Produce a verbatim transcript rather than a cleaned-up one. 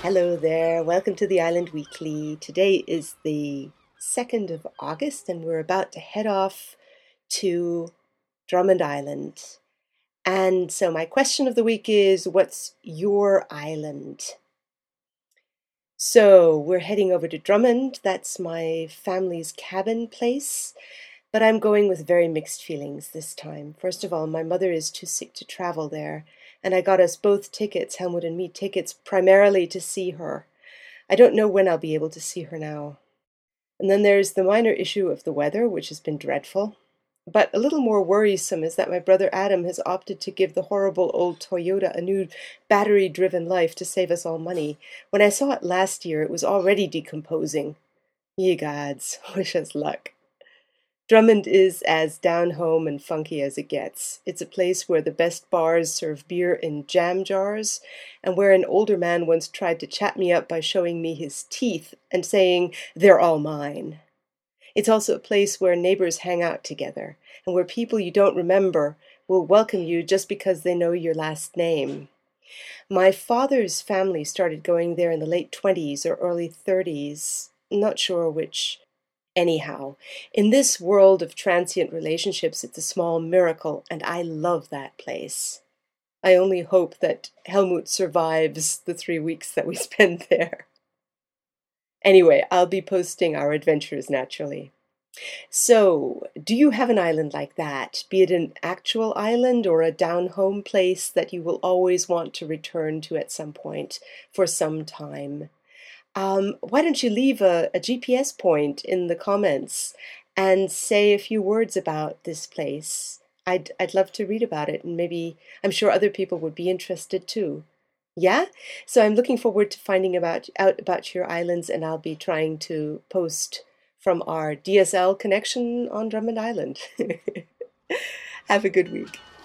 Hello there, welcome to the Island Weekly. Today is the second of August and we're about to head off to Drummond Island. And so my question of the week is, what's your island? So we're heading over to Drummond. That's my family's cabin place. But I'm going with very mixed feelings this time. First of all, my mother is too sick to travel there, and I got us both tickets, Helmut and me tickets, primarily to see her. I don't know when I'll be able to see her now. And then there's the minor issue of the weather, which has been dreadful. But a little more worrisome is that my brother Adam has opted to give the horrible old Toyota a new battery-driven life to save us all money. When I saw it last year, it was already decomposing. Ye gods, wish us luck. Drummond is as down home and funky as it gets. It's a place where the best bars serve beer in jam jars, and where an older man once tried to chat me up by showing me his teeth and saying, "They're all mine." It's also a place where neighbors hang out together, and where people you don't remember will welcome you just because they know your last name. My father's family started going there in the late twenties or early thirties, not sure which. Anyhow, in this world of transient relationships, it's a small miracle, and I love that place. I only hope that Helmut survives the three weeks that we spend there. Anyway, I'll be posting our adventures naturally. So, do you have an island like that, be it an actual island or a down-home place that you will always want to return to at some point for some time? Um, why don't you leave a, a G P S point in the comments and say a few words about this place? I'd, I'd love to read about it, and maybe I'm sure other people would be interested too. Yeah? So I'm looking forward to finding about out about your islands, and I'll be trying to post from our D S L connection on Drummond Island. Have a good week.